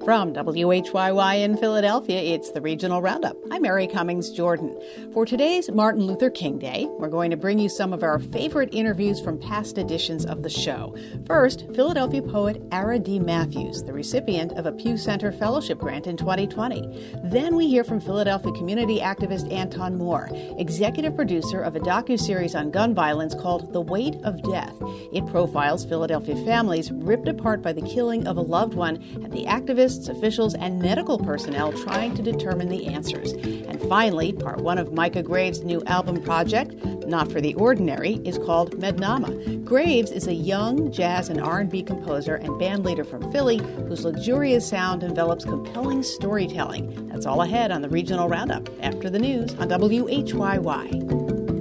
From WHYY in Philadelphia, it's the Regional Roundup. I'm Mary Cummings Jordan. For today's Martin Luther King Day, we're going to bring you some of our favorite interviews from past editions of the show. First, Philadelphia poet Ara D. Matthews, the recipient of a Pew Center Fellowship Grant in 2020. Then we hear from Philadelphia community activist Anton Moore, executive producer of a docuseries on gun violence called The Weight of Death. It profiles Philadelphia families ripped apart by the killing of a loved one and the activists, officials, and medical personnel trying to determine the answers. And finally, part one of Micah Graves' new album project, Not for the Ordinary, is called Mednama. Graves is a young jazz and R&B composer and bandleader from Philly whose luxurious sound envelops compelling storytelling. That's all ahead on the Regional Roundup after the news on WHYY.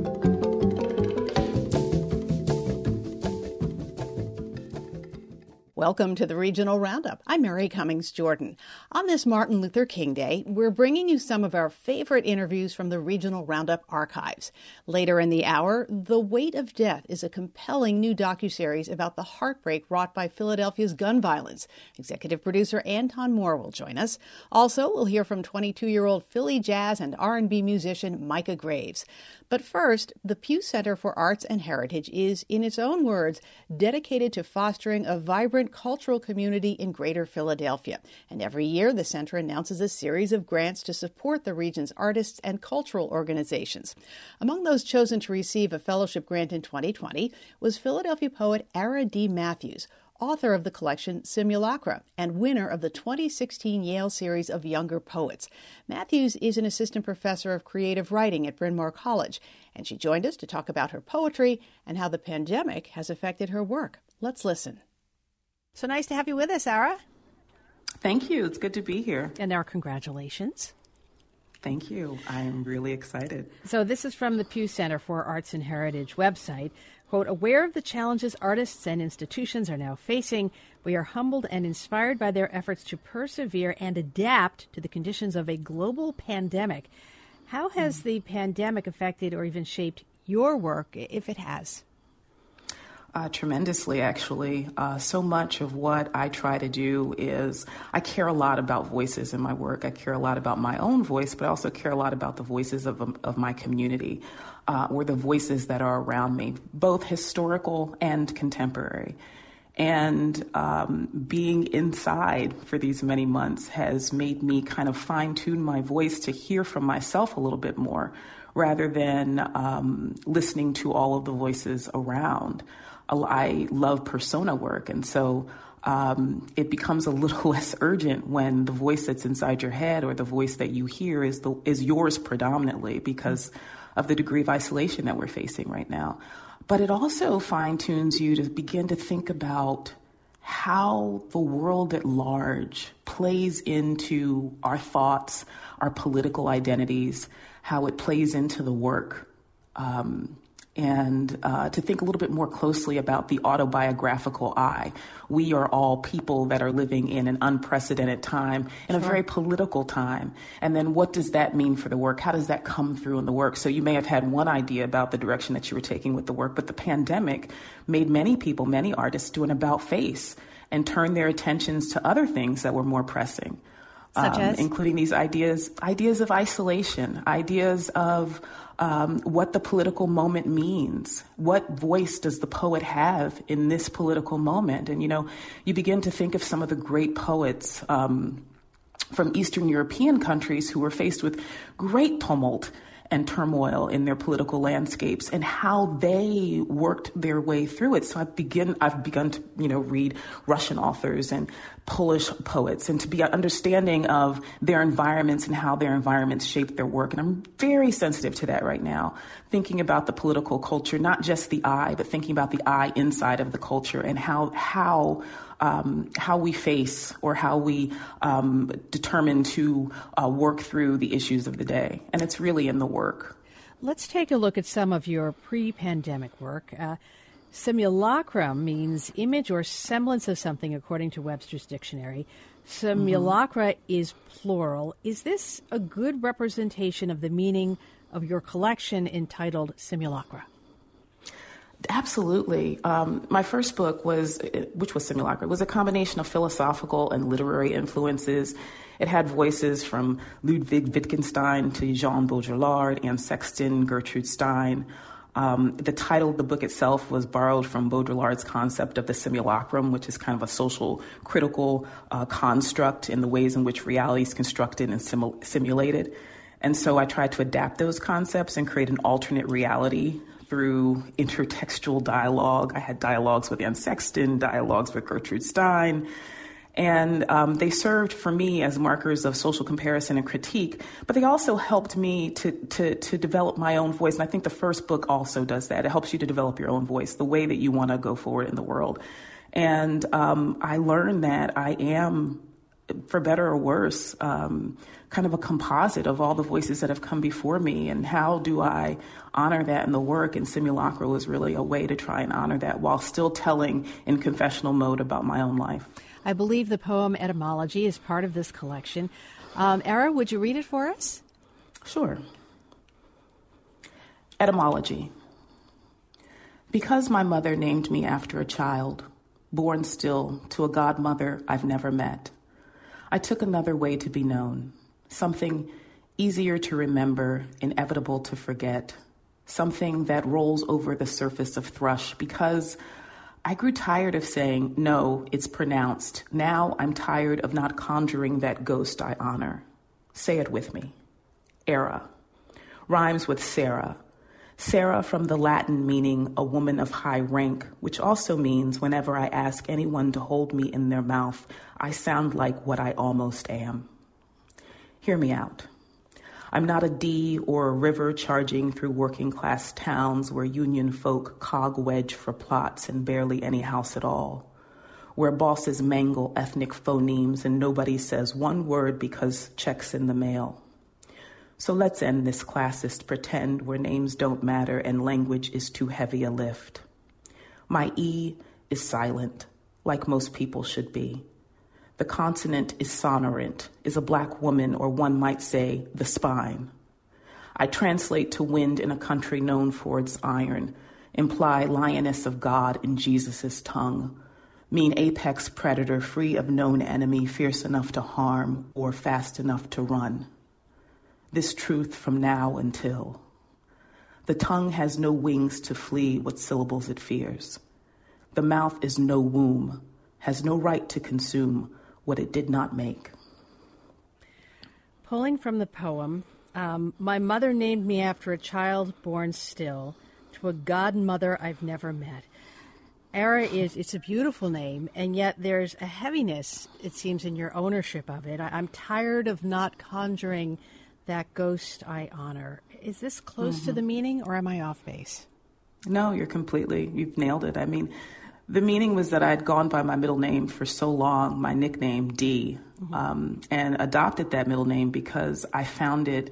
Welcome to the Regional Roundup. I'm Mary Cummings Jordan. On this Martin Luther King Day, we're bringing you some of our favorite interviews from the Regional Roundup archives. Later in the hour, The Weight of Death is a compelling new docuseries about the heartbreak wrought by Philadelphia's gun violence. Executive producer Anton Moore will join us. Also, we'll hear from 22-year-old Philly jazz and R&B musician Micah Graves. But first, the Pew Center for Arts and Heritage is, in its own words, dedicated to fostering a vibrant cultural community in Greater Philadelphia. And every year, the center announces a series of grants to support the region's artists and cultural organizations. Among those chosen to receive a fellowship grant in 2020 was Philadelphia poet Ara D. Matthews, author of the collection Simulacra and winner of the 2016 Yale Series of Younger Poets. Matthews is an assistant professor of creative writing at Bryn Mawr College, and she joined us to talk about her poetry and how the pandemic has affected her work. Let's listen. So nice to have you with us, Ara. Thank you. It's good to be here. And our congratulations. Thank you. I am really excited. So this is from the Pew Center for Arts and Heritage website. Quote, aware of the challenges artists and institutions are now facing, we are humbled and inspired by their efforts to persevere and adapt to the conditions of a global pandemic. How has the pandemic affected or even shaped your work, if it has? Tremendously, actually. So much of what I try to do is I care a lot about voices in my work. I care a lot about my own voice, but I also care a lot about the voices of my community, or the voices that are around me, both historical and contemporary. And being inside for these many months has made me kind of fine-tune my voice to hear from myself a little bit more, rather than listening to all of the voices around. I love persona work, and so it becomes a little less urgent when the voice that's inside your head or the voice that you hear is yours predominantly because of the degree of isolation that we're facing right now. But it also fine-tunes you to begin to think about how the world at large plays into our thoughts, our political identities, how it plays into the work. And to think a little bit more closely about the autobiographical I. We are all people that are living in an unprecedented time, in a very political time. And then what does that mean for the work? How does that come through in the work? So you may have had one idea about the direction that you were taking with the work, but the pandemic made many people, many artists do an about face and turn their attentions to other things that were more pressing. Such as? Including these ideas of isolation, ideas of what the political moment means. What voice does the poet have in this political moment? And, you begin to think of some of the great poets from Eastern European countries who were faced with great tumult and turmoil in their political landscapes and how they worked their way through it. So I've begun to, read Russian authors and Polish poets and to be understanding of their environments and how their environments shaped their work. And I'm very sensitive to that right now, thinking about the political culture, not just the I, but thinking about the I inside of the culture and how we face or how we determine to work through the issues of the day. And it's really in the work. Let's take a look at some of your pre-pandemic work. Simulacrum means image or semblance of something, according to Webster's dictionary. Simulacra is plural. Is this a good representation of the meaning of your collection entitled Simulacra? Absolutely. My first book which was Simulacra, was a combination of philosophical and literary influences. It had voices from Ludwig Wittgenstein to Jean Baudrillard, Anne Sexton, Gertrude Stein. The title of the book itself was borrowed from Baudrillard's concept of the simulacrum, which is kind of a social critical construct in the ways in which reality is constructed and simulated. And so I tried to adapt those concepts and create an alternate reality through intertextual dialogue. I had dialogues with Anne Sexton, dialogues with Gertrude Stein, and they served for me as markers of social comparison and critique, but they also helped me to develop my own voice. And I think the first book also does that. It helps you to develop your own voice, the way that you want to go forward in the world. And I learned that I am, for better or worse, kind of a composite of all the voices that have come before me. And how do I honor that in the work? And Simulacra was really a way to try and honor that while still telling in confessional mode about my own life. I believe the poem Etymology is part of this collection. Era, would you read it for us? Sure. Etymology. Because my mother named me after a child, born still to a godmother I've never met, I took another way to be known, something easier to remember, inevitable to forget, something that rolls over the surface of thrush, because I grew tired of saying, no, it's pronounced. Now I'm tired of not conjuring that ghost I honor. Say it with me. Era. Rhymes with Sarah. Sarah from the Latin meaning a woman of high rank, which also means whenever I ask anyone to hold me in their mouth, I sound like what I almost am. Hear me out. I'm not a D or a river charging through working class towns where union folk cog wedge for plots and barely any house at all, where bosses mangle ethnic phonemes and nobody says one word because checks in the mail. So let's end this classist pretend where names don't matter and language is too heavy a lift. My E is silent, like most people should be. The consonant is sonorant, is a black woman, or one might say, the spine. I translate to wind in a country known for its iron, imply lioness of God in Jesus' tongue, mean apex predator free of known enemy, fierce enough to harm or fast enough to run. This truth from now until. The tongue has no wings to flee what syllables it fears. The mouth is no womb, has no right to consume what it did not make. Pulling from the poem, my mother named me after a child born still to a godmother I've never met. Era it's a beautiful name, and yet there's a heaviness, it seems, in your ownership of it. I'm tired of not conjuring that ghost I honor. Is this close to the meaning, or am I off base? No, you've nailed it. I mean, the meaning was that I had gone by my middle name for so long, my nickname, D, and adopted that middle name because I found it,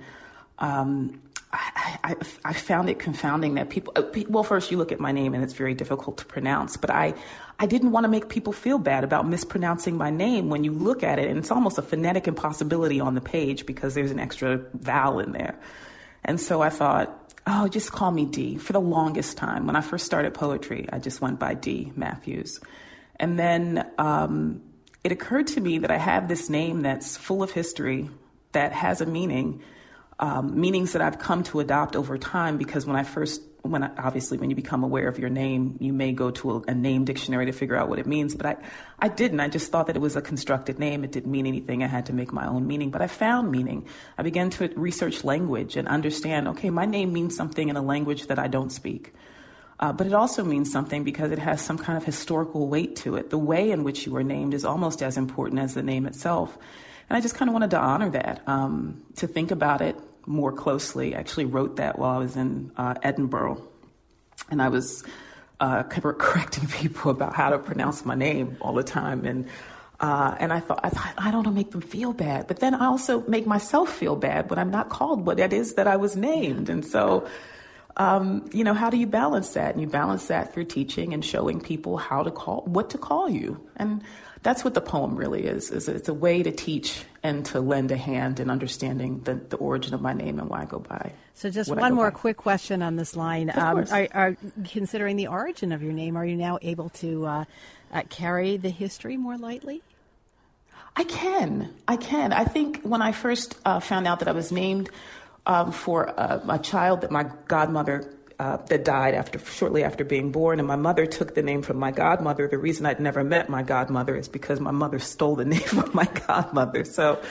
I found it confounding that people, well, first you look at my name and it's very difficult to pronounce, but I didn't want to make people feel bad about mispronouncing my name when you look at it, and it's almost a phonetic impossibility on the page because there's an extra vowel in there. And so I thought, oh, just call me D. For the longest time, when I first started poetry, I just went by D. Matthews. And then it occurred to me that I have this name that's full of history, that has a meaning, meanings that I've come to adopt over time, because obviously when you become aware of your name, you may go to a name dictionary to figure out what it means. But I didn't. I just thought that it was a constructed name. It didn't mean anything. I had to make my own meaning. But I found meaning. I began to research language and understand, okay, my name means something in a language that I don't speak. But it also means something because it has some kind of historical weight to it. The way in which you were named is almost as important as the name itself. And I just kind of wanted to honor that, to think about it more closely. I actually wrote that while I was in Edinburgh, and I was correcting people about how to pronounce my name all the time, and I thought I don't want to make them feel bad, but then I also make myself feel bad when I'm not called what it is that I was named, and so how do you balance that? And you balance that through teaching and showing people what to call you. And that's what the poem really is it's a way to teach and to lend a hand in understanding the origin of my name and why I go by. So just one more quick question on this line. Are considering the origin of your name, are you now able to carry the history more lightly? I can. I think when I first found out that I was named for a child that my godmother that died shortly after being born, and my mother took the name from my godmother. The reason I'd never met my godmother is because my mother stole the name from my godmother. So,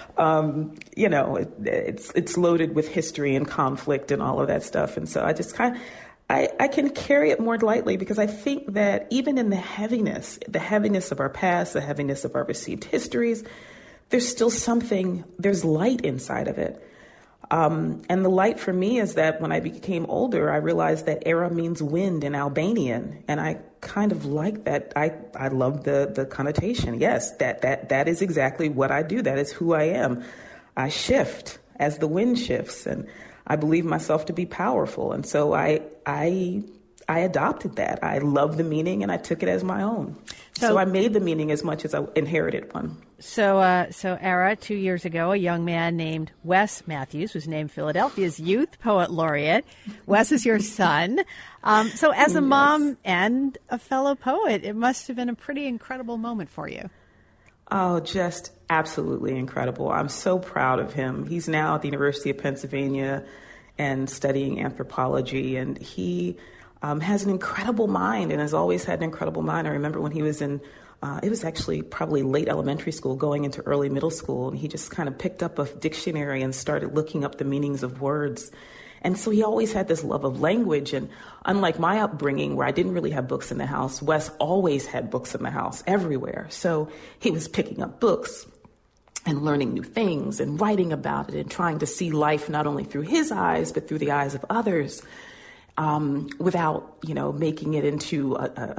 it's loaded with history and conflict and all of that stuff. And so I just I can carry it more lightly because I think that even in the heaviness of our past, the heaviness of our received histories, there's still there's light inside of it. And the light for me is that when I became older, I realized that era means wind in Albanian. And I kind of like that. I love the connotation. Yes, that is exactly what I do. That is who I am. I shift as the wind shifts, and I believe myself to be powerful. And so I adopted that. I love the meaning and I took it as my own. So I made the meaning as much as I inherited one. So Era, 2 years ago, a young man named Wes Matthews was named Philadelphia's Youth Poet Laureate. Wes is your son. So as a mom and a fellow poet, it must have been a pretty incredible moment for you. Oh, just absolutely incredible. I'm so proud of him. He's now at the University of Pennsylvania and studying anthropology, and he has an incredible mind and has always had an incredible mind. I remember when he was in, it was actually probably late elementary school going into early middle school, and he just kind of picked up a dictionary and started looking up the meanings of words. And so he always had this love of language. And unlike my upbringing, where I didn't really have books in the house, Wes always had books in the house everywhere. So he was picking up books and learning new things and writing about it and trying to see life not only through his eyes, but through the eyes of others, without, making it into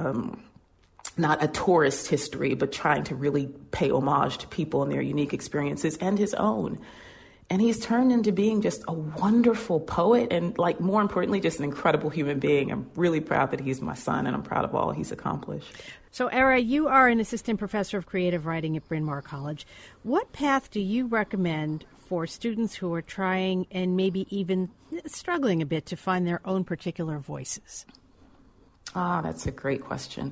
not a tourist history, but trying to really pay homage to people and their unique experiences and his own. And he's turned into being just a wonderful poet and, more importantly, just an incredible human being. I'm really proud that he's my son, and I'm proud of all he's accomplished. So, Era, you are an assistant professor of creative writing at Bryn Mawr College. What path do you recommend for students who are trying and maybe even struggling a bit to find their own particular voices? That's a great question.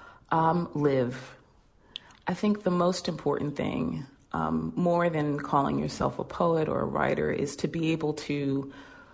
Live. I think the most important thing, more than calling yourself a poet or a writer, is to be able to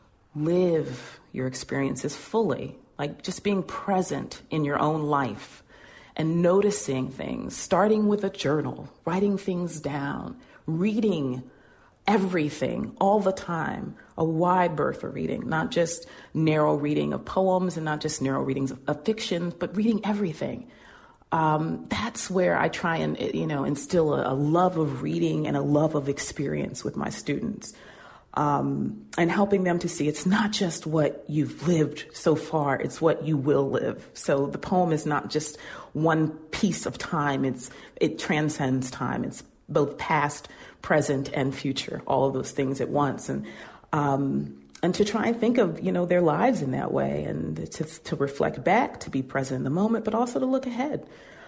live your experiences fully, just being present in your own life and noticing things, starting with a journal, writing things down, reading everything all the time, a wide berth of reading, not just narrow reading of poems and not just narrow readings of fiction, but reading everything. That's where I try and, instill a love of reading and a love of experience with my students, and helping them to see it's not just what you've lived so far, it's what you will live. So the poem is not just one piece of time, it transcends time. It's both past, present, and future, all of those things at once. And to try and think of, their lives in that way, and to reflect back, to be present in the moment, but also to look ahead,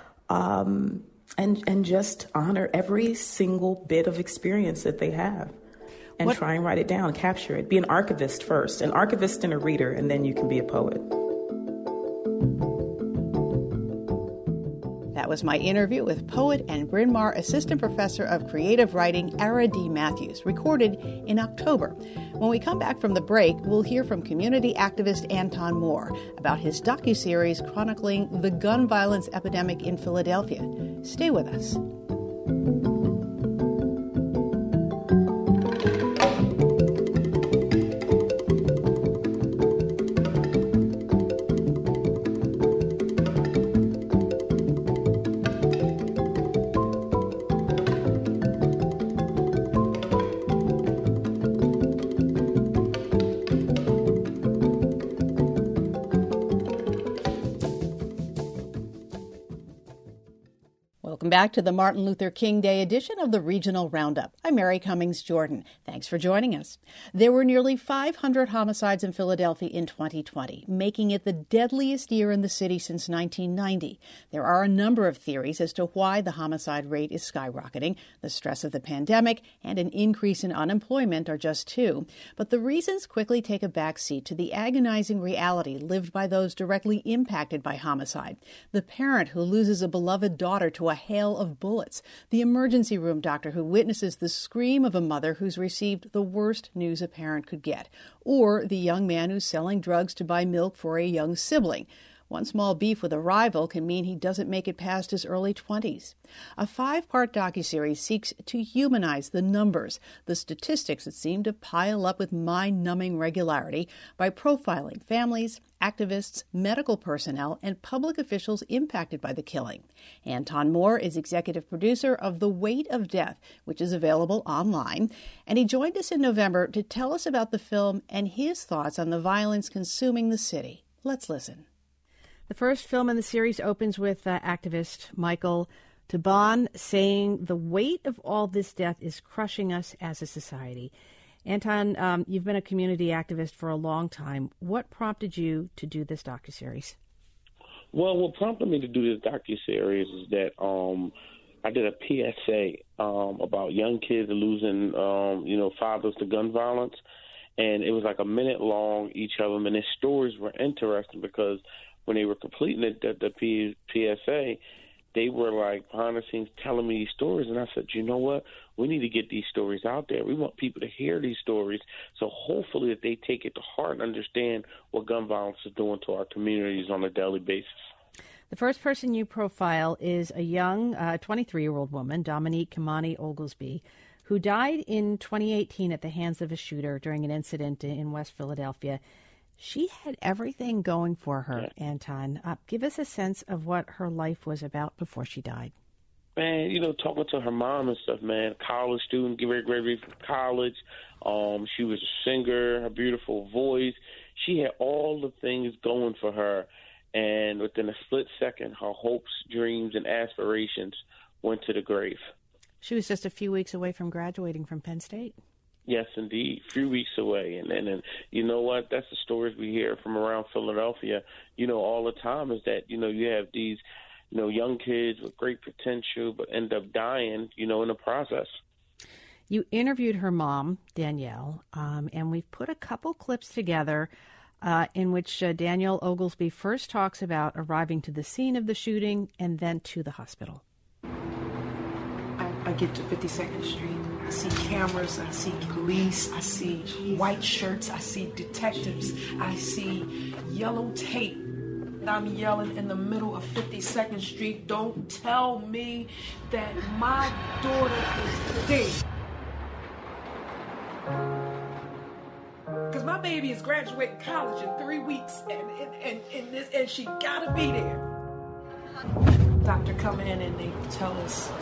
and just honor every single bit of experience that they have, and try and write it down, capture it. Be an archivist first, an archivist and a reader, and then you can be a poet. That was my interview with poet and Bryn Mawr Assistant Professor of Creative Writing, Era D. Matthews, recorded in October. When we come back from the break, we'll hear from community activist Anton Moore about his docuseries chronicling the gun violence epidemic in Philadelphia. Stay with us. Welcome back to the Martin Luther King Day edition of the Regional Roundup. I'm Mary Cummings Jordan. Thanks for joining us. There were nearly 500 homicides in Philadelphia in 2020, making it the deadliest year in the city since 1990. There are a number of theories as to why the homicide rate is skyrocketing. The stress of the pandemic and an increase in unemployment are just two. But the reasons quickly take a backseat to the agonizing reality lived by those directly impacted by homicide. The parent who loses a beloved daughter to a hail of bullets, the emergency room doctor who witnesses the scream of a mother who's received the worst news a parent could get, or the young man who's selling drugs to buy milk for a young sibling. One small beef with a rival can mean he doesn't make it past his early 20s. A 5-part docuseries seeks to humanize the numbers, the statistics that seem to pile up with mind-numbing regularity, by profiling families, activists, medical personnel, and public officials impacted by the killing. Anton Moore is executive producer of The Weight of Death, which is available online, and he joined us in November to tell us about the film and his thoughts on the violence consuming the city. Let's listen. The first film in the series opens with activist Michael Taban saying the weight of all this death is crushing us as a society. Anton, you've been a community activist for a long time. What prompted you to do this docuseries? Well, what prompted me to do this docuseries is that I did a PSA about young kids losing, fathers to gun violence. And it was like a minute long, each of them. And their stories were interesting because when they were completing the PSA, they were like behind the scenes telling me these stories. And I said, you know what? We need to get these stories out there. We want people to hear these stories. So hopefully that they take it to heart and understand what gun violence is doing to our communities on a daily basis. The first person you profile is a young 23-year-old woman, Dominique Kimani Oglesby, who died in 2018 at the hands of a shooter during an incident in West Philadelphia. She had everything going for her, Anton. Give us a sense of what her life was about before she died. Man, talking to her mom and stuff, man, college student, getting ready for college. She was a singer, a beautiful voice. She had all the things going for her. And within a split second, her hopes, dreams, and aspirations went to the grave. She was just a few weeks away from graduating from Penn State. Yes, indeed. A few weeks away. And you know what? That's the stories we hear from around Philadelphia, all the time, is that, you have these, young kids with great potential but end up dying, in the process. You interviewed her mom, Danielle, and we've put a couple clips together in which Danielle Oglesby first talks about arriving to the scene of the shooting and then to the hospital. I get to 52nd Street. I see cameras, I see police, I see white shirts, I see detectives, I see yellow tape. I'm yelling in the middle of 52nd Street, don't tell me that my daughter is dead. Because my baby is graduating college in 3 weeks, and she gotta be there. Doctor come in and they tell us,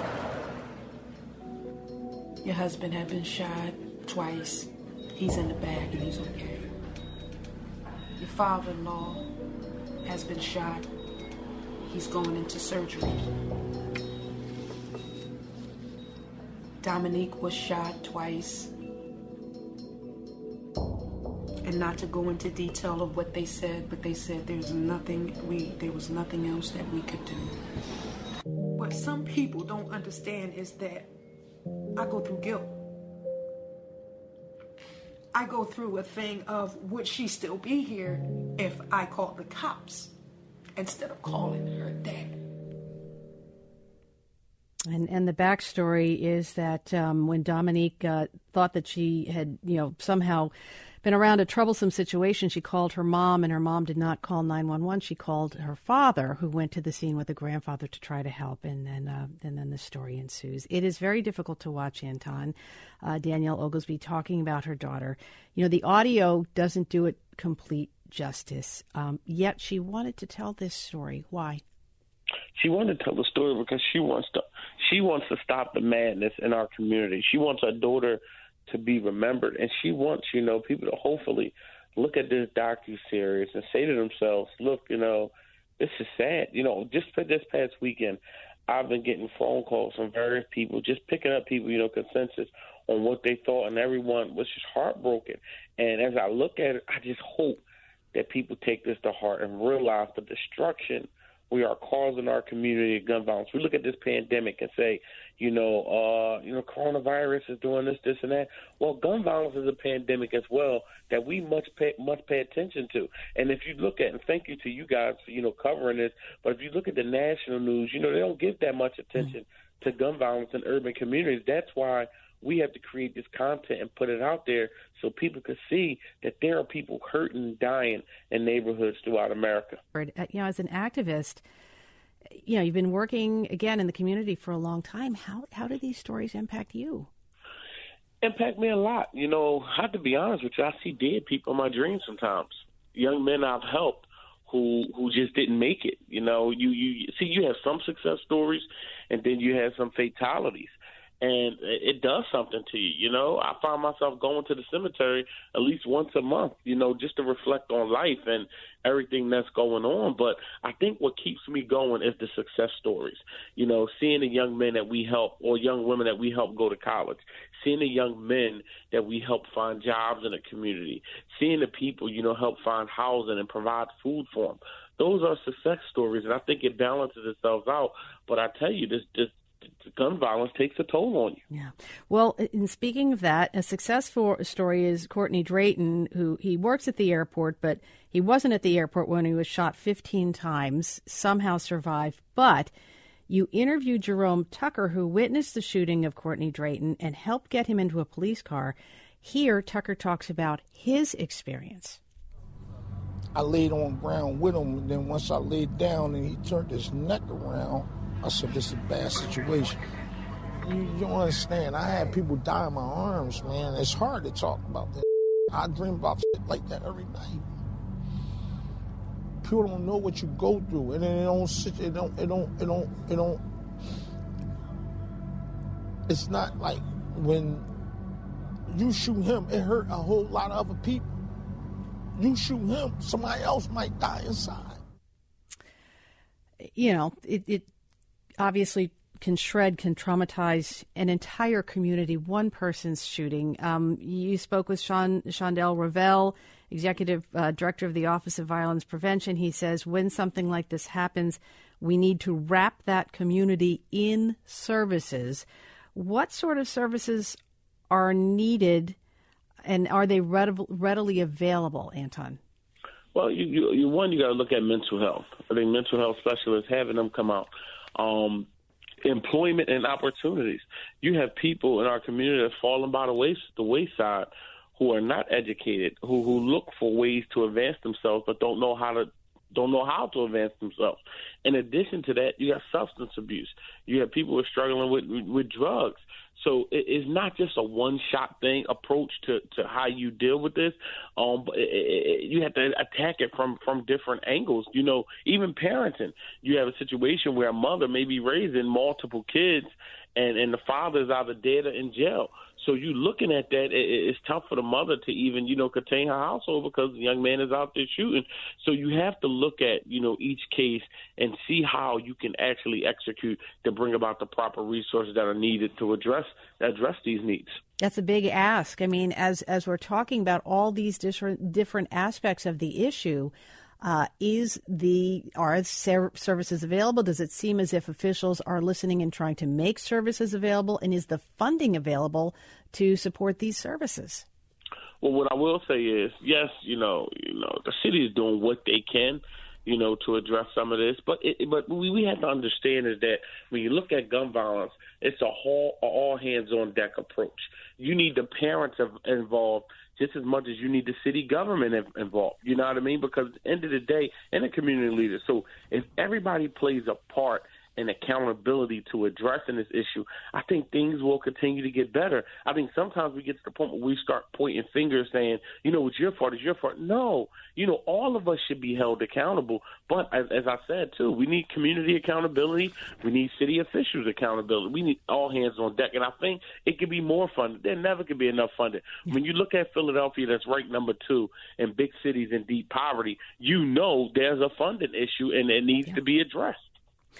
your husband had been shot twice. He's in the bag and he's okay. Your father-in-law has been shot. He's going into surgery. Dominique was shot twice. And not to go into detail of what they said, but they said there was nothing else that we could do. What some people don't understand is that I go through guilt. I go through a thing of, would she still be here if I called the cops instead of calling her dad? And the backstory is that when Dominique thought that she had, somehow been around a troublesome situation, she called her mom, and her mom did not call 911. She called her father, who went to the scene with the grandfather to try to help, and then the story ensues. It is very difficult to watch, Anton. Danielle Oglesby talking about her daughter. The audio doesn't do it complete justice, yet she wanted to tell this story. Why? She wanted to tell the story because she wants to stop the madness in our community. She wants her daughter to be remembered, and she wants, people to hopefully look at this docuseries and say to themselves, look, this is sad. Just for this past weekend, I've been getting phone calls from various people, just picking up people, consensus on what they thought, and everyone was just heartbroken. And as I look at it, I just hope that people take this to heart and realize the destruction we are causing our community of gun violence. We look at this pandemic and say, coronavirus is doing this, and that. Well, gun violence is a pandemic as well that we must pay attention to. And if you look at, and thank you to you guys for, covering this, but if you look at the national news, they don't give that much attention to gun violence in urban communities. That's why we have to create this content and put it out there so people can see that there are people hurting and dying in neighborhoods throughout America. As an activist, you've been working, again, in the community for a long time. How do these stories impact you? Impact me a lot. I have to be honest with you, I see dead people in my dreams sometimes. Young men I've helped who just didn't make it. You have some success stories, and then you have some fatalities. And it does something to you, I find myself going to the cemetery at least once a month, just to reflect on life and everything that's going on. But I think what keeps me going is the success stories, seeing the young men that we help or young women that we help go to college, seeing the young men that we help find jobs in the community, seeing the people, help find housing and provide food for them. Those are success stories, and I think it balances itself out. But I tell you, this gun violence takes a toll on you. Yeah. Well, in speaking of that, a successful story is Courtney Drayton, who he works at the airport, but he wasn't at the airport when he was shot 15 times, somehow survived. But you interviewed Jerome Tucker, who witnessed the shooting of Courtney Drayton and helped get him into a police car. Here, Tucker talks about his experience. I laid on the ground with him, and then once I laid down and he turned his neck around, I said, this is a bad situation. You don't understand. I had people die in my arms, man. It's hard to talk about that. I dream about shit like that every night. People don't know what you go through, and it don't. It's not like when you shoot him, it hurt a whole lot of other people. You shoot him, somebody else might die inside. It obviously can traumatize an entire community. One person's shooting. You spoke with Shondell Ravel, Executive Director of the Office of Violence Prevention. He says when something like this happens, we need to wrap that community in services. What sort of services are needed, and are they readily available, Anton? Well, you got to look at mental health. I think mental health specialists, having them come out. Employment and opportunities. You have people in our community that are falling by the wayside who are not educated, who look for ways to advance themselves but don't know how to advance themselves. In addition to that, you have substance abuse. You have people who are struggling with drugs. So it's not just a one-shot approach to how you deal with this. But you have to attack it from different angles. Even parenting. You have a situation where a mother may be raising multiple kids, and the father is either dead or in jail. So you looking at that, it's tough for the mother to even, contain her household because the young man is out there shooting. So you have to look at, each case and see how you can actually execute to bring about the proper resources that are needed to address these needs. That's a big ask. I mean, as we're talking about all these different aspects of the issue, are services available? Does it seem as if officials are listening and trying to make services available? And is the funding available to support these services? Well, what I will say is, yes, the city is doing what they can, to address some of this. But we have to understand is that when you look at gun violence, it's a all hands on deck approach. You need the parents involved just as much as you need the city government involved. You know what I mean? Because at the end of the day, and the community leaders. So if everybody plays a part and accountability to addressing this issue, I think things will continue to get better. I think sometimes we get to the point where we start pointing fingers saying, it's your fault, it's your fault. No, all of us should be held accountable. But as I said, too, we need community accountability. We need city officials accountability. We need all hands on deck. And I think it could be more funded. There never could be enough funding. When you look at Philadelphia, that's ranked number 2 in big cities in deep poverty, there's a funding issue and it needs to be addressed.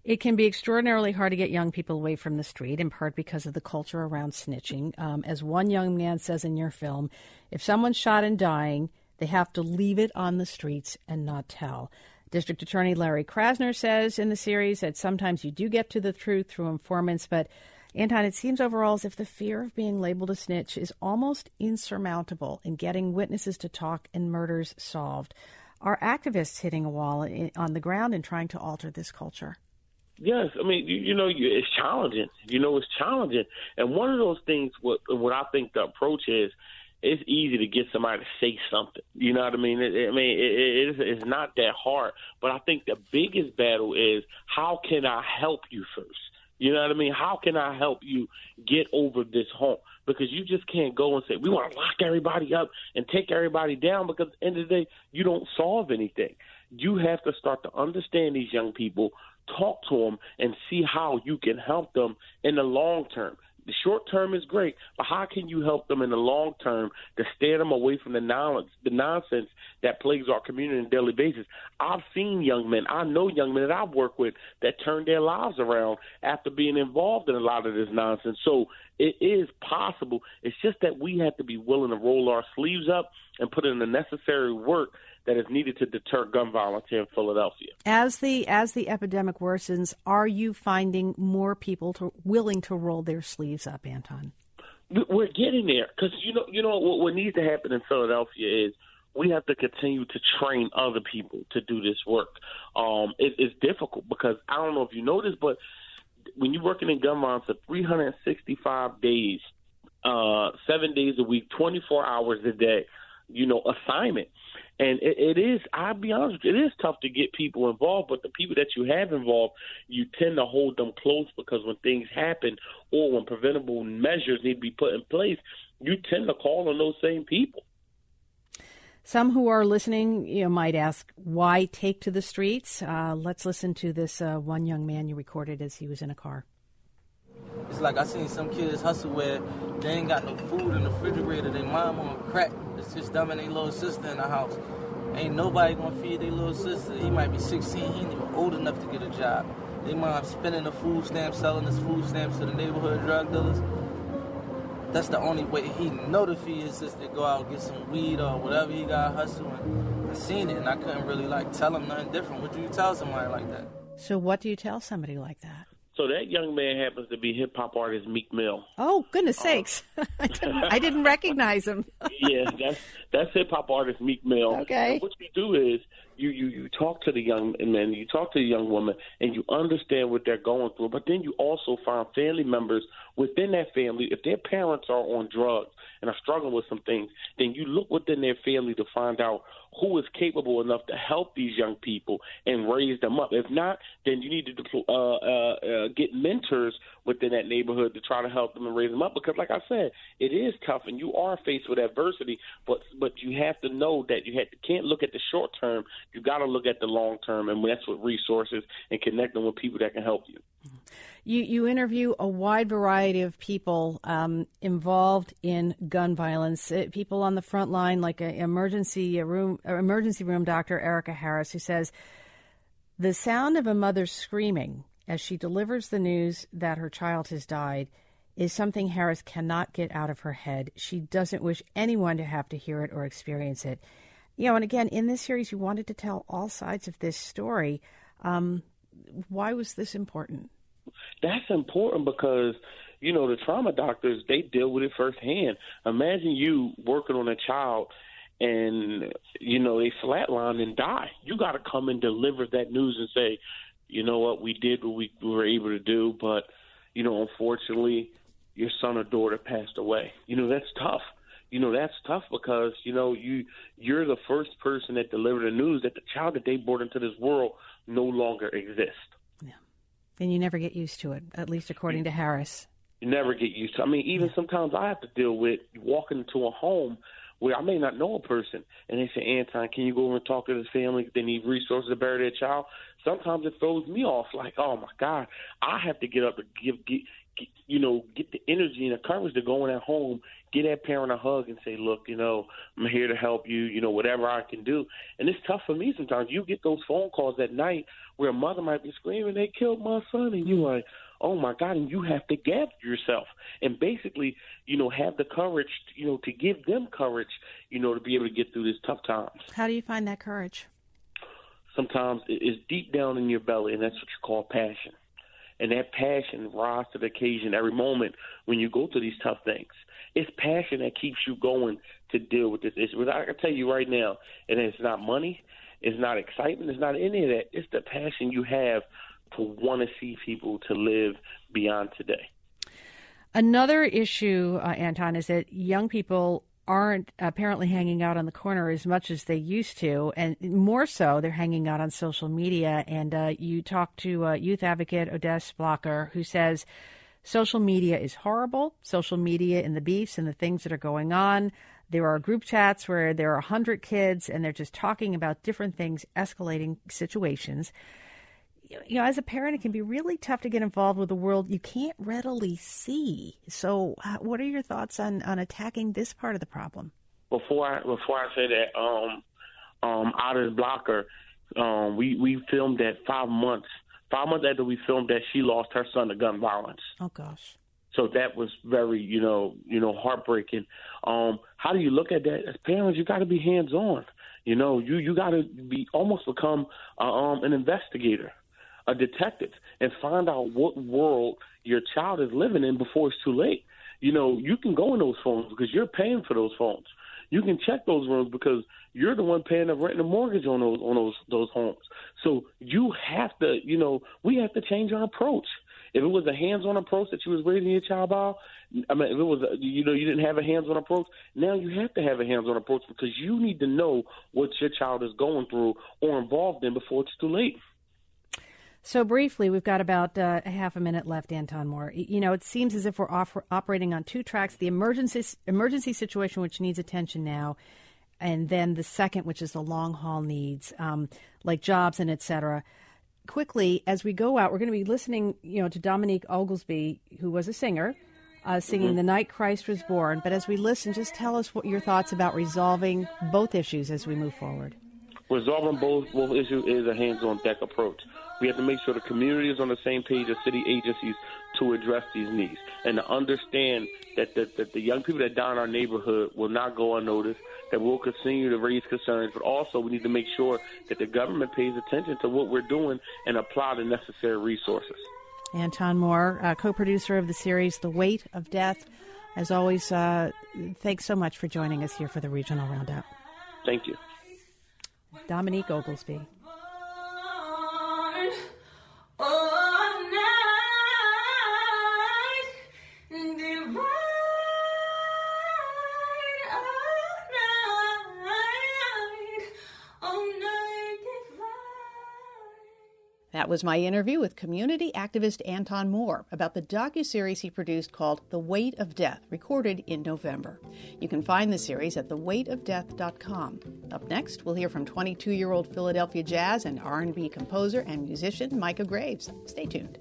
It can be extraordinarily hard to get young people away from the street, in part because of the culture around snitching. As one young man says in your film, if someone's shot and dying, they have to leave it on the streets and not tell. District Attorney Larry Krasner says in the series that sometimes you do get to the truth through informants, but Anton, it seems overall as if the fear of being labeled a snitch is almost insurmountable in getting witnesses to talk and murders solved. Are activists hitting a wall on the ground and trying to alter this culture? Yes, I mean, it's challenging. It's challenging. And one of those things, what I think the approach is, it's easy to get somebody to say something. You know what I mean? It's not that hard. But I think the biggest battle is, how can I help you first? You know what I mean? How can I help you get over this hump? Because you just can't go and say, we want to lock everybody up and take everybody down, because at the end of the day, you don't solve anything. You have to start to understand these young people, talk to them, and see how you can help them in the long term. The short term is great, but how can you help them in the long term to steer them away from the nonsense that plagues our community on a daily basis? I've seen young men, I know young men that I've worked with that turned their lives around after being involved in a lot of this nonsense. So it is possible. It's just that we have to be willing to roll our sleeves up and put in the necessary work that is needed to deter gun violence here in Philadelphia. As the epidemic worsens, are you finding more people willing to roll their sleeves up, Anton? We're getting there, because what needs to happen in Philadelphia is we have to continue to train other people to do this work. It's difficult because I don't know if you know this, but when you're working in gun violence for 365 days, 7 days a week, 24 hours a day, assignment. And it is, I'll be honest with you, it is tough to get people involved, but the people that you have involved, you tend to hold them close, because when things happen or when preventable measures need to be put in place, you tend to call on those same people. Some who are listening, might ask, why take to the streets? Let's listen to this one young man you recorded as he was in a car. It's like I seen some kids hustle where they ain't got no food in the refrigerator. Their mom on crack. It's just them and their little sister in the house. Ain't nobody gonna feed their little sister. He might be 16. He ain't even old enough to get a job. Their mom spending the food stamps, selling his food stamps to the neighborhood drug dealers. That's the only way he know to feed his sister. Go out and get some weed or whatever he got hustling. I seen it, and I couldn't really tell him nothing different. What do you tell somebody like that? So what do you tell somebody like that? So that young man happens to be hip-hop artist Meek Mill. Oh, goodness sakes. I didn't recognize him. Yeah, that's hip-hop artist Meek Mill. Okay. And what you do is you talk to the young man, you talk to the young woman, and you understand what they're going through. But then you also find family members within that family. If their parents are on drugs and are struggling with some things, then you look within their family to find out who is capable enough to help these young people and raise them up. If not, then you need to get mentors within that neighborhood to try to help them and raise them up. Because, like I said, it is tough, and you are faced with adversity. But you have to know that you can't look at the short term. You got to look at the long term, and that's with resources and connecting with people that can help you. You interview a wide variety of people involved in gun violence, people on the front line, like an emergency room doctor, Erica Harris, who says the sound of a mother screaming as she delivers the news that her child has died is something Harris cannot get out of her head. She doesn't wish anyone to have to hear it or experience it. And again, in this series, you wanted to tell all sides of this story. Why was this important? That's important because, the trauma doctors, they deal with it firsthand. Imagine you working on a child and, they flatline and die. You got to come and deliver that news and say, you know what, we did what we were able to do, but, unfortunately, your son or daughter passed away. That's tough. That's tough because, you're the first person that delivered the news that the child that they brought into this world no longer exists. Yeah. And you never get used to it, at least according to Harris. You never get used to it. I mean, even sometimes I have to deal with walking into a home where I may not know a person, and they say, Anton, can you go over and talk to this family? They need resources to bury their child. Sometimes it throws me off, like, oh, my God, I have to get up to get the energy and the courage to go in at home, get that parent a hug and say, look, I'm here to help you, whatever I can do. And it's tough for me sometimes. You get those phone calls at night where a mother might be screaming, they killed my son, and you're like, oh, my God, and you have to gather yourself and basically, have the courage, to give them courage, to be able to get through these tough times. How do you find that courage? Sometimes it's deep down in your belly, and that's what you call passion. And that passion rises to the occasion every moment when you go through these tough things. It's passion that keeps you going to deal with this issue. I can tell you right now, and it's not money, it's not excitement, it's not any of that. It's the passion you have to want to see people to live beyond today. Another issue, Anton, is that young people aren't apparently hanging out on the corner as much as they used to, and more so, they're hanging out on social media. And you talked to youth advocate Odessa Blocker, who says social media is horrible. Social media and the beefs and the things that are going on. There are group chats where there are 100 kids, and they're just talking about different things, escalating situations. As a parent, it can be really tough to get involved with a world you can't readily see. So what are your thoughts on attacking this part of the problem? Before I say that, Odessa Blocker, we filmed that 5 months. 5 months after we filmed that, she lost her son to gun violence. Oh, gosh. So that was very, heartbreaking. How do you look at that? As parents, you got to be hands-on. You got to become an investigator, a detective, and find out what world your child is living in before it's too late. You can go in those phones because you're paying for those phones. You can check those rooms because you're the one paying the rent and the mortgage on those homes. So you have to, we have to change our approach. If it was a hands-on approach that you was raising your child by, if it was, you didn't have a hands-on approach, now you have to have a hands-on approach because you need to know what your child is going through or involved in before it's too late. So briefly, we've got about a half a minute left, Anton Moore. It seems as if we're operating on two tracks, the emergency situation, which needs attention now, and then the second, which is the long-haul needs, like jobs and et cetera. Quickly, as we go out, we're going to be listening, to Dominique Oglesby, who was a singer, singing The Night Christ Was Born. But as we listen, just tell us what your thoughts about resolving both issues as we move forward. Resolving both issues is a hands-on deck approach. We have to make sure the community is on the same page as city agencies to address these needs and to understand that the young people that die in our neighborhood will not go unnoticed, that we'll continue to raise concerns, but also we need to make sure that the government pays attention to what we're doing and apply the necessary resources. Anton Moore, co-producer of the series The Weight of Death. As always, thanks so much for joining us here for the Regional Roundup. Thank you. Dominique Oglesby. That was my interview with community activist Anton Moore about the docuseries he produced called The Weight of Death, recorded in November. You can find the series at theweightofdeath.com. Up next, we'll hear from 22-year-old Philadelphia jazz and R&B composer and musician Micah Graves. Stay tuned.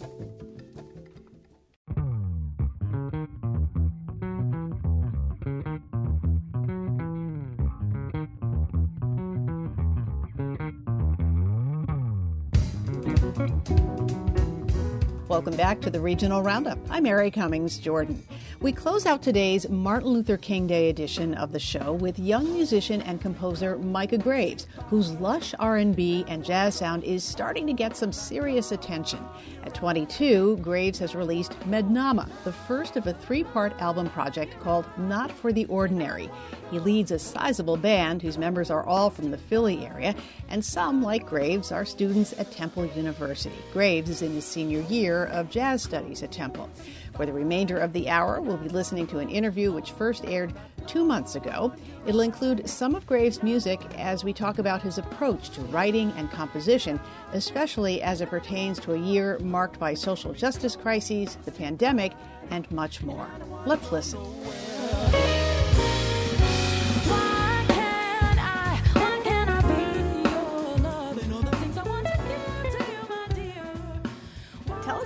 Welcome back to the Regional Roundup. I'm Mary Cummings Jordan. We close out today's Martin Luther King Day edition of the show with young musician and composer Micah Graves, whose lush R&B and jazz sound is starting to get some serious attention. At 22, Graves has released Mednama, the first of a 3-part album project called Not for the Ordinary. He leads a sizable band whose members are all from the Philly area, and some, like Graves, are students at Temple University. Graves is in his senior year of jazz studies at Temple. For the remainder of the hour, we'll be listening to an interview which first aired 2 months ago. It'll include some of Graves' music as we talk about his approach to writing and composition, especially as it pertains to a year marked by social justice crises, the pandemic, and much more. Let's listen. Why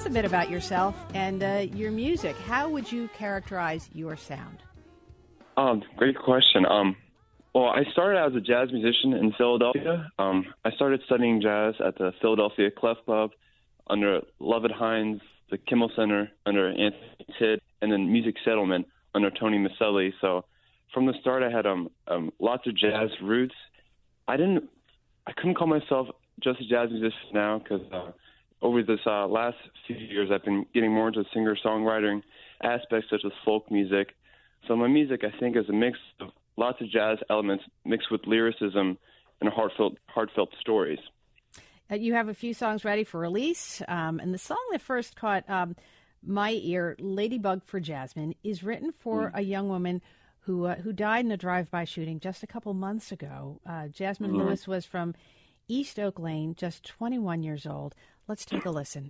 us a bit about yourself and your music. How would you characterize your sound? Great question. Well, I started as a jazz musician in Philadelphia. I started studying jazz at the Philadelphia Clef Club under Lovett Hines, the Kimmel Center under Anthony Tidd, and then Music Settlement under Tony Maselli. So from the start, I had lots of jazz roots. I couldn't call myself just a jazz musician now because over this last few years, I've been getting more into singer-songwriting aspects such as folk music. So my music, I think, is a mix of lots of jazz elements mixed with lyricism and heartfelt stories. You have a few songs ready for release, and the song that first caught my ear, Ladybug for Jasmine, is written for a young woman who died in a drive-by shooting just a couple months ago. Jasmine Lewis was from East Oak Lane, just 21 years old. Let's take a listen.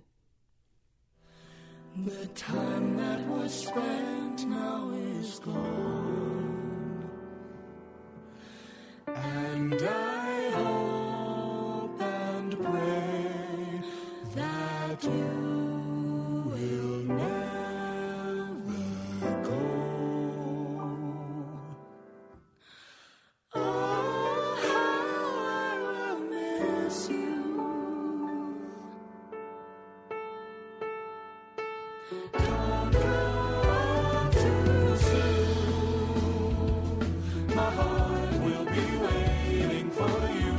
The time that was spent now is gone, and I hope and pray that you will never go. Oh, how I will miss you. Don't go too soon. My heart will be waiting for you.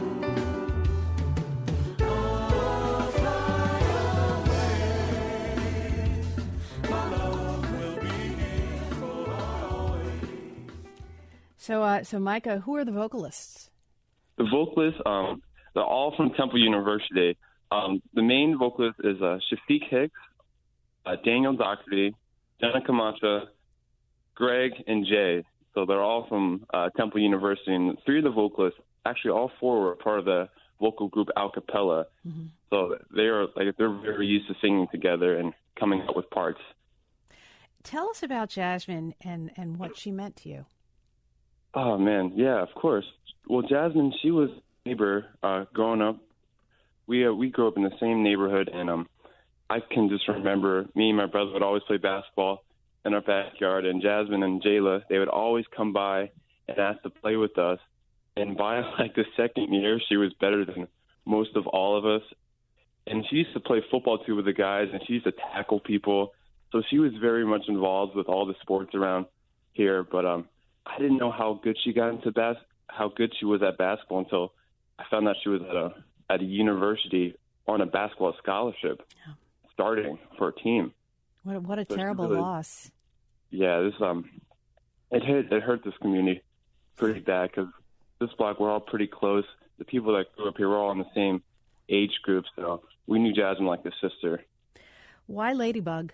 Oh, fly away. My love will be here for always. So Micah, who are the vocalists? The vocalists, they're all from Temple University. The main vocalist is Shafiq Hicks, Daniel Doherty, Jenna Camacha, Greg, and Jay. So they're all from Temple University. And three of the vocalists, actually all four were part of the vocal group Alcapella. Mm-hmm. So they're very used to singing together and coming up with parts. Tell us about Jasmine and what she meant to you. Oh, man. Yeah, of course. Well, Jasmine, she was a neighbor growing up. We grew up in the same neighborhood, and I can just remember me and my brother would always play basketball in our backyard, and Jasmine and Jayla, they would always come by and ask to play with us. And by like the second year, she was better than most of all of us. And she used to play football too with the guys, and she used to tackle people. So she was very much involved with all the sports around here. But I didn't know how good she got into how good she was at basketball until I found out she was at a university on a basketball scholarship. Yeah. Starting for a team. What a terrible loss. Yeah, this it hurt this community pretty bad because this block we're all pretty close. The people that grew up here were all in the same age group, so we knew Jasmine like a sister. Why Ladybug?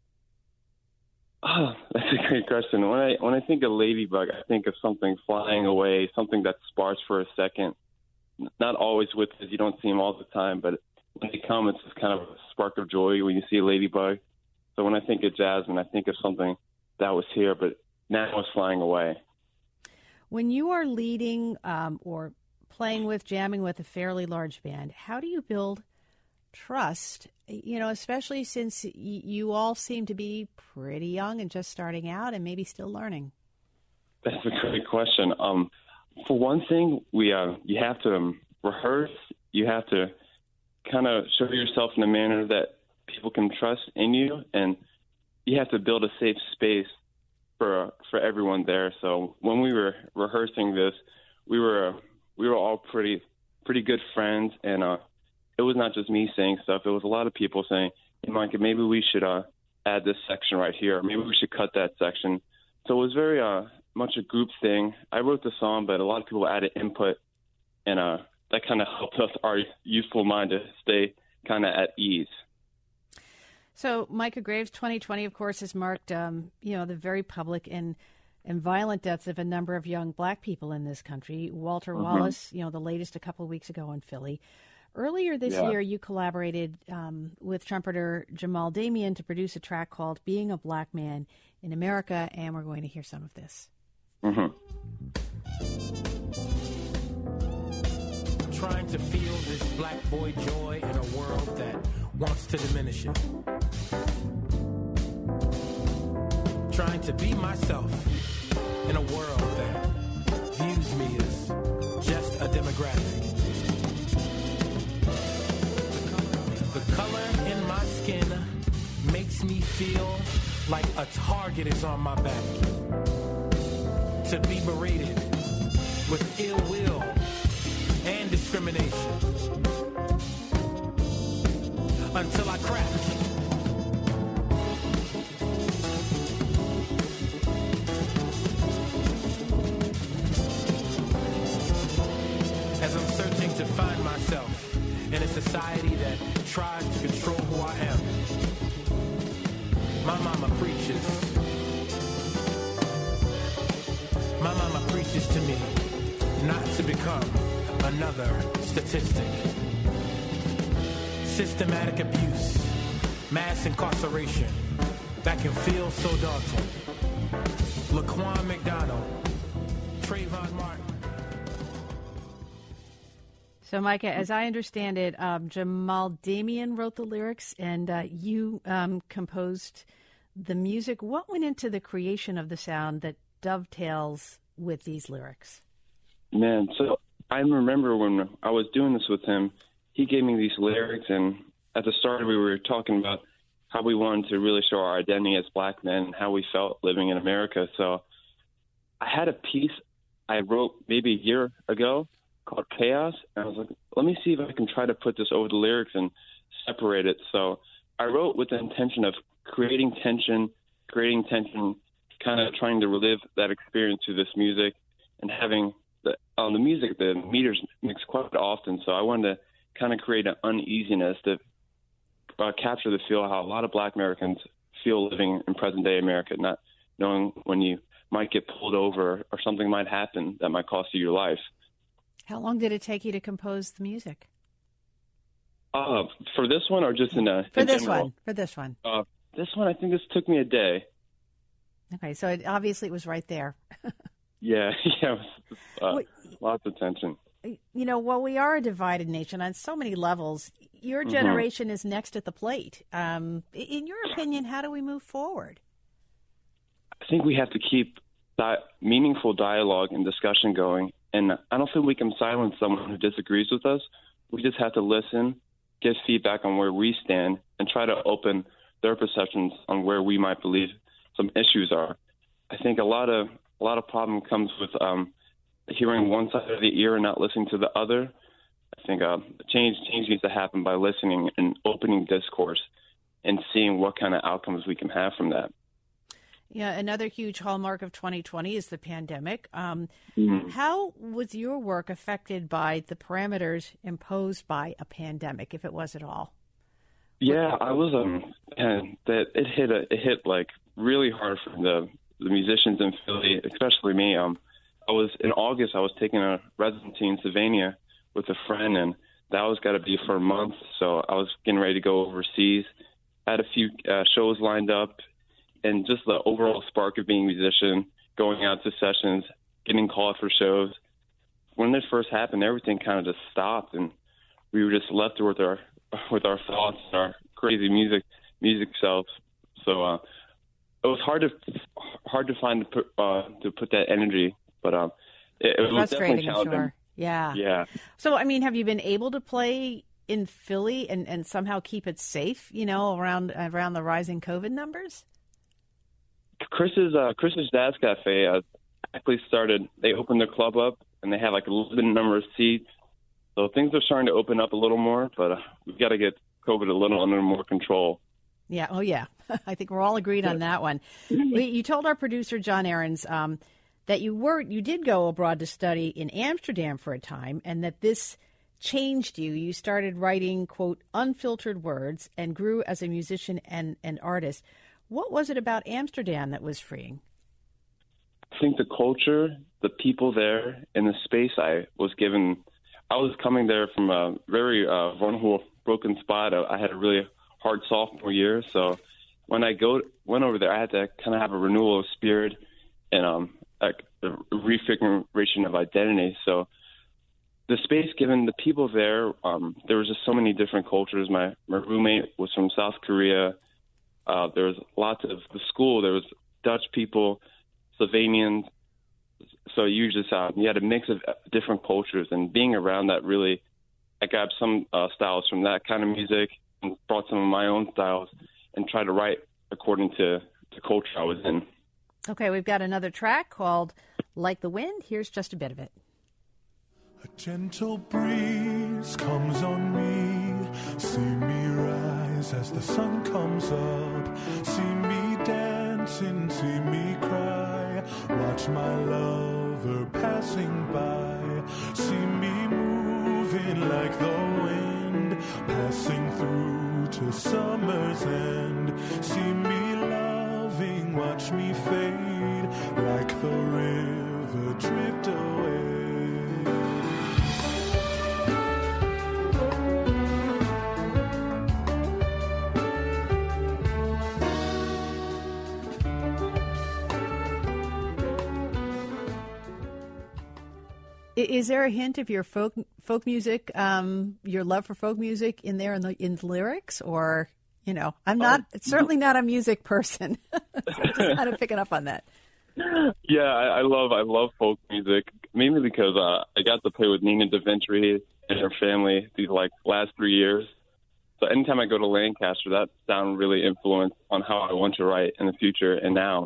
Oh, that's a great question. When I think of Ladybug, I think of something flying away, something that sparks for a second. Not always with us, you don't see them all the time, but when they come, it's just kind of a spark of joy when you see a ladybug. So when I think of Jasmine, I think of something that was here, but now it's flying away. When you are leading or playing with, jamming with a fairly large band, how do you build trust, especially since you all seem to be pretty young and just starting out and maybe still learning? That's a great question. For one thing, you have to rehearse. You have to kind of show yourself in a manner that people can trust in you, and you have to build a safe space for everyone there. So when we were rehearsing this, we were all pretty good friends, and it was not just me saying stuff. It was a lot of people saying, "Hey, Micah, maybe we should add this section right here, or maybe we should cut that section." So it was very much a group thing. I wrote the song, but a lot of people added input, and that kind of helped us, our youthful mind, to stay kind of at ease. So Micah Graves, 2020, of course, has marked, the very public and violent deaths of a number of young black people in this country. Walter Wallace, the latest a couple of weeks ago in Philly. Earlier this year, you collaborated with trumpeter Jamal Damian to produce a track called Being a Black Man in America, and we're going to hear some of this. Mm-hmm. Trying to feel this black boy joy in a world that wants to diminish it. Trying to be myself in a world that views me as just a demographic. The color in my skin makes me feel like a target is on my back. To be berated with ill will and discrimination until I crack. As I'm searching to find myself in a society that tries to control who I am. My mama preaches. My mama preaches to me not to become another statistic. Systematic abuse, mass incarceration, that can feel so daunting. Laquan McDonald, Trayvon Martin. So, Micah, as I understand it, Jamal Damian wrote the lyrics, and you composed the music. What went into the creation of the sound that dovetails with these lyrics? Man, so I remember when I was doing this with him, he gave me these lyrics, and at the start we were talking about how we wanted to really show our identity as black men and how we felt living in America. So I had a piece I wrote maybe a year ago called Chaos, and I was like, let me see if I can try to put this over the lyrics and separate it. So I wrote with the intention of creating tension, kind of trying to relive that experience through this music, and having the music, the meters mix quite often. So I wanted to kind of create an uneasiness to capture the feel how a lot of black Americans feel living in present day America, not knowing when you might get pulled over or something might happen that might cost you your life. How long did it take you to compose the music? For this one, or just in general? For this one. This one, I think this took me a day. Okay, so obviously it was right there. Yeah, lots of tension. You know, well, we are a divided nation on so many levels. Your generation is next at the plate. In your opinion, how do we move forward? I think we have to keep meaningful dialogue and discussion going. And I don't think we can silence someone who disagrees with us. We just have to listen, give feedback on where we stand, and try to open their perceptions on where we might believe some issues are. I think a lot of problem comes with hearing one side of the ear and not listening to the other. I think change needs to happen by listening and opening discourse and seeing what kind of outcomes we can have from that. Yeah, another huge hallmark of 2020 is the pandemic. How was your work affected by the parameters imposed by a pandemic, if it was at all? Yeah, I was. It hit like really hard for the musicians in Philly, especially me. I was in August. I was taking a residency in Savannah with a friend, and that was got to be for a month. So I was getting ready to go overseas. I had a few shows lined up. And just the overall spark of being a musician, going out to sessions, getting called for shows. When this first happened, everything kind of just stopped, and we were just left with our thoughts, our crazy music selves. So it was hard to find to put that energy, but it was definitely challenging. Sure. Yeah. So I mean, have you been able to play in Philly and somehow keep it safe? You know, around the rising COVID numbers. Chris's Jazz Cafe actually started. They opened their club up, and they have like a limited number of seats. So things are starting to open up a little more, but we've got to get COVID a little under more control. Yeah. Oh, yeah. I think we're all agreed on that one. You told our producer John Ahrens that you did go abroad to study in Amsterdam for a time, and that this changed you. You started writing, quote, unfiltered words, and grew as a musician and an artist. What was it about Amsterdam that was freeing? I think the culture, the people there, and the space I was given. I was coming there from a very vulnerable, broken spot. I had a really hard sophomore year. So when I went over there, I had to kind of have a renewal of spirit and a refiguration of identity. So the space given, the people there, there was just so many different cultures. My roommate was from South Korea. There was lots of the school. There was Dutch people, Slovenians. So you just you had a mix of different cultures, and being around that really, I grabbed some styles from that kind of music and brought some of my own styles and tried to write according to the culture I was in. Okay, we've got another track called Like the Wind. Here's just a bit of it. A gentle breeze comes on me. See me rise as the sun comes up. See me dancing, see me cry. Watch my lover passing by. See me moving like the wind, passing through to summer's end. See me loving, watch me fade like the river drift away. Is there a hint of your folk music, your love for folk music in there in the lyrics, or I'm certainly not a music person. So I'm just kind of picking up on that. Yeah, I love folk music, mainly because I got to play with Nina DeVentry and her family these last 3 years. So anytime I go to Lancaster, that sound really influenced on how I want to write in the future and now.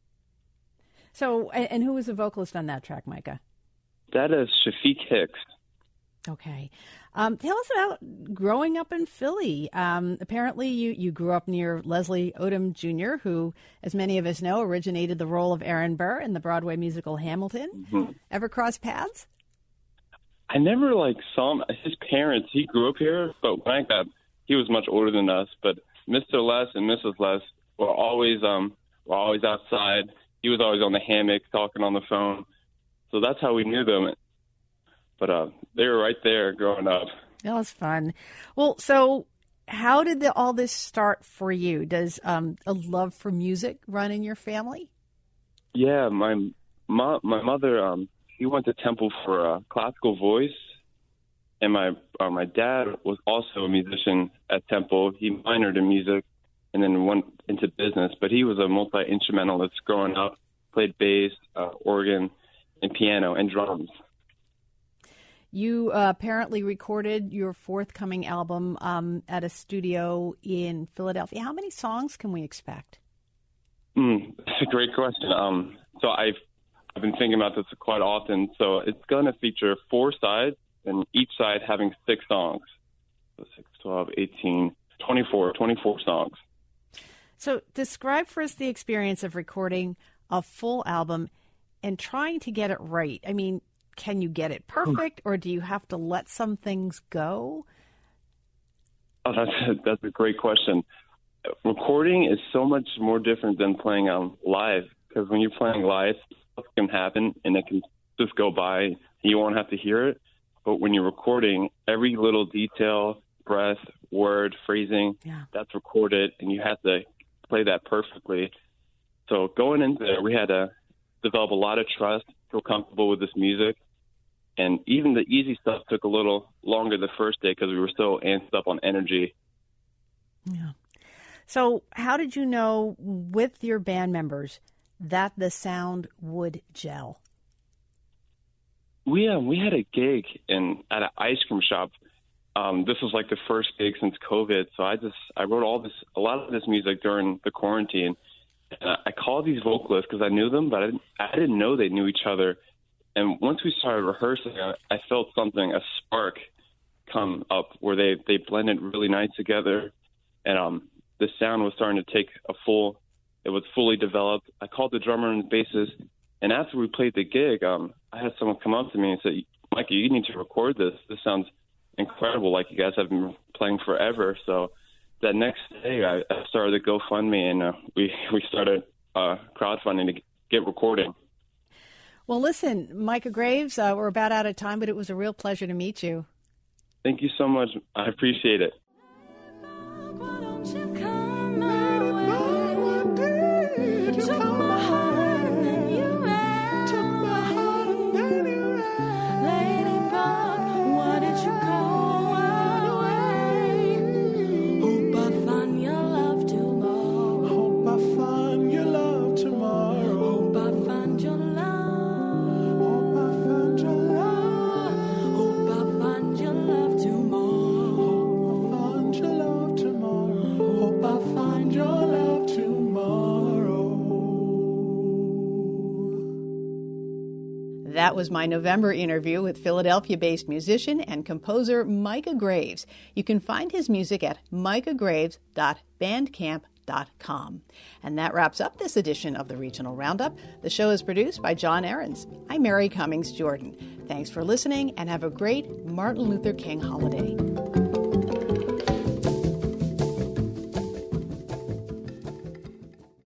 So, and who was the vocalist on that track, Micah? That is Shafiq Hicks. Okay. Tell us about growing up in Philly. Apparently, you grew up near Leslie Odom Jr., who, as many of us know, originated the role of Aaron Burr in the Broadway musical Hamilton. Mm-hmm. Ever cross paths? I never saw him. His parents, he grew up here, but when he was much older than us. But Mr. Les and Mrs. Les were always outside. He was always on the hammock talking on the phone. So that's how we knew them. But they were right there growing up. That was fun. Well, so how did all this start for you? Does a love for music run in your family? Yeah, my mother, she went to Temple for classical voice. And my dad was also a musician at Temple. He minored in music and then went into business. But he was a multi-instrumentalist growing up, played bass, organ, and piano and drums. You apparently recorded your forthcoming album at a studio in Philadelphia. How many songs can we expect? That's a great question. So I've been thinking about this quite often. So it's going to feature 4 sides, and each side having 6 songs. So 6, 12, 18, 24 songs. So describe for us the experience of recording a full album and trying to get it right. I mean, can you get it perfect, or do you have to let some things go? Oh, that's a great question. Recording is so much more different than playing live, because when you're playing live, stuff can happen and it can just go by and you won't have to hear it. But when you're recording, every little detail, breath, word, phrasing, that's recorded, and you have to play that perfectly. So going into there, we had to develop a lot of trust, feel comfortable with this music. And even the easy stuff took a little longer the first day because we were so amped up on energy. Yeah. So how did you know with your band members that the sound would gel? We had a gig at an ice cream shop. This was the first gig since COVID. So I wrote a lot of this music during the quarantine. I called these vocalists because I knew them, but I didn't know they knew each other. And once we started rehearsing, I felt a spark come up where they blended really nice together. And the sound was starting to take it was fully developed. I called the drummer and the bassist. And after we played the gig, I had someone come up to me and say, Mikey, you need to record this. This sounds incredible. You guys have been playing forever. So that next day, I started the GoFundMe, and we started crowdfunding to get recording. Well, listen, Micah Graves, we're about out of time, but it was a real pleasure to meet you. Thank you so much. I appreciate it. Ladybug, That was my November interview with Philadelphia-based musician and composer Micah Graves. You can find his music at micahgraves.bandcamp.com. And that wraps up this edition of the Regional Roundup. The show is produced by John Ahrens. I'm Mary Cummings Jordan. Thanks for listening and have a great Martin Luther King holiday.